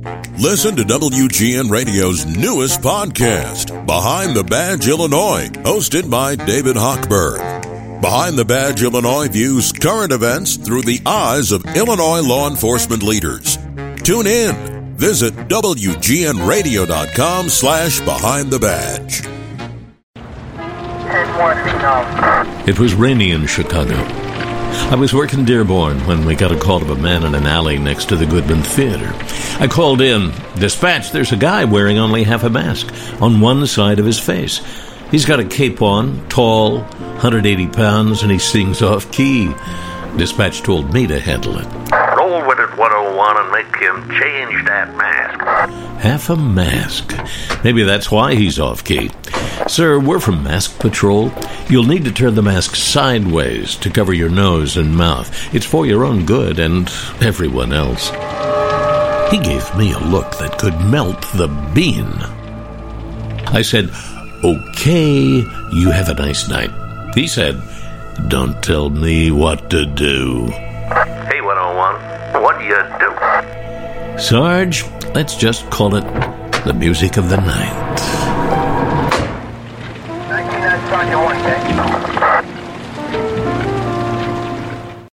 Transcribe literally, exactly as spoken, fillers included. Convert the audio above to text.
Listen to W G N Radio's newest podcast, Behind the Badge Illinois, hosted by David Hochberg. Behind the Badge Illinois views current events through the eyes of Illinois law enforcement leaders. Tune in. Visit W G N radio dot com slash behind the badge. It was rainy in Chicago. I was working Dearborn when we got a call of a man in an alley next to the Goodman Theater. I called in, "Dispatch, there's a guy wearing only half a mask on one side of his face. He's got a cape on, tall, one hundred eighty pounds, and he sings off-key." Dispatch told me to handle it. Roll with it, one oh one, and make him change that mask. Half a mask. Maybe that's why he's off-key. "Sir, we're from Mask Patrol. You'll need to turn the mask sideways to cover your nose and mouth. It's for your own good and everyone else." He gave me a look that could melt the bean. I said, "Okay, you have a nice night." He said, "Don't tell me what to do." Hey, one oh one, what do you do? Sarge, let's just call it the music of the night.